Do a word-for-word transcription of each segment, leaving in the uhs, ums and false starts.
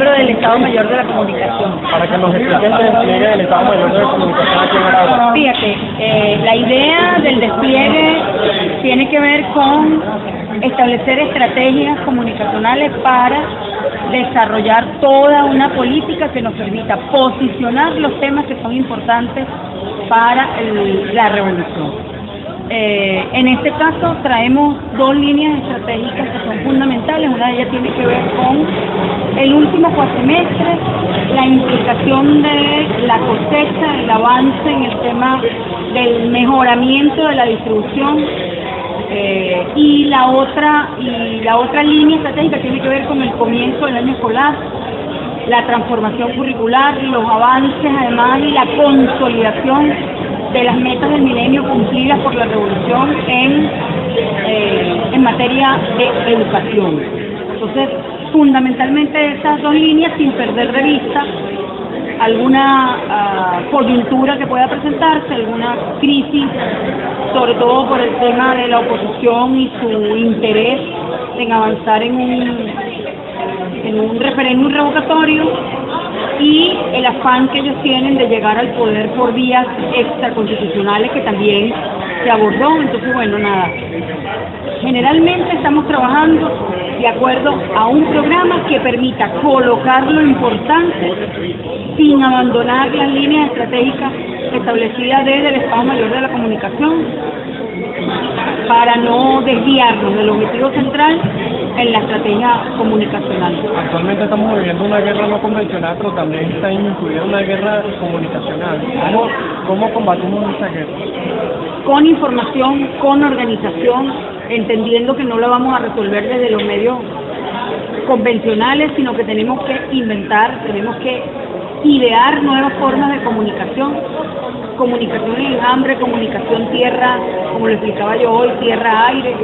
miembro del Estado Mayor de la Comunicación. Para que nos expliquen el despliegue del Estado Mayor de la Comunicación aquí en Aragua. Fíjate, eh, la idea del despliegue tiene que ver con establecer estrategias comunicacionales para desarrollar toda una política que nos permita posicionar los temas que son importantes para el, la revolución. Eh, en este caso traemos dos líneas estratégicas que son fundamentales. Una de ellas tiene que ver con el último cuatrimestre, la implicación de la cosecha, el avance en el tema del mejoramiento de la distribución, eh, y la otra y la otra línea estratégica tiene que ver con el comienzo del año escolar, la transformación curricular, los avances además y la consolidación de las metas del milenio cumplidas por la revolución en, eh, en materia de educación. Entonces, fundamentalmente esas dos líneas, sin perder de vista alguna uh, coyuntura que pueda presentarse, alguna crisis, sobre todo por el tema de la oposición y su interés en avanzar en un, en un referéndum revocatorio, y el afán que ellos tienen de llegar al poder por vías extraconstitucionales que también se abordó. Entonces, bueno, nada, generalmente estamos trabajando de acuerdo a un programa que permita colocar lo importante sin abandonar las líneas estratégicas establecidas desde el Estado Mayor de la Comunicación, para no desviarnos del objetivo central en la estrategia comunicacional. Actualmente estamos viviendo una guerra no convencional, pero también está incluida una guerra comunicacional. ¿Cómo, cómo combatimos esa guerra? Con información, con organización, entendiendo que no la vamos a resolver desde los medios convencionales, sino que tenemos que inventar, tenemos que idear nuevas formas de comunicación, comunicación en hambre, comunicación tierra, como lo explicaba yo hoy, tierra-aire,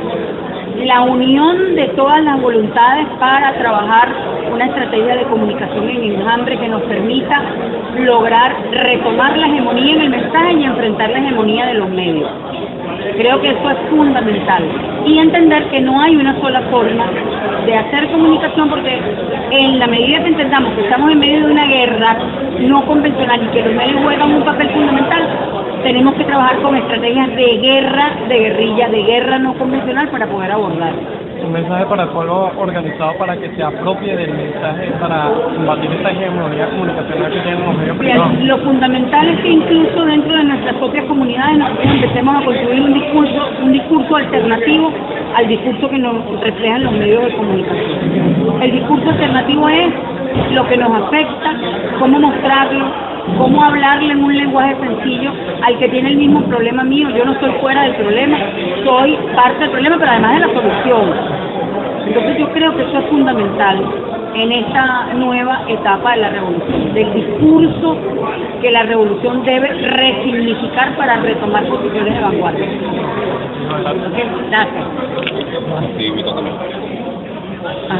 la unión de todas las voluntades para trabajar una estrategia de comunicación en enjambre que nos permita lograr retomar la hegemonía en el mensaje y enfrentar la hegemonía de los medios. Creo que eso es fundamental. Y entender que no hay una sola forma de hacer comunicación, porque en la medida que entendamos que estamos en medio de una guerra no convencional y que los medios juegan un papel fundamental, tenemos que trabajar con estrategias de guerra, de guerrilla, de guerra no convencional para poder abordar. Un mensaje para el pueblo organizado para que se apropie del mensaje para combatir esta hegemonía comunicacional que tienen los medios privados. Lo fundamental es que incluso dentro de nuestras propias comunidades nosotros empecemos a construir un discurso, un discurso alternativo al discurso que nos reflejan los medios de comunicación. El discurso alternativo es lo que nos afecta, cómo mostrarlo, cómo hablarle en un lenguaje sencillo al que tiene el mismo problema mío. Yo no estoy fuera del problema, soy parte del problema, pero además de la solución. Entonces yo creo que eso es fundamental en esta nueva etapa de la revolución, del discurso que la revolución debe resignificar para retomar posiciones de vanguardia. ¿Okay? Gracias. Sí,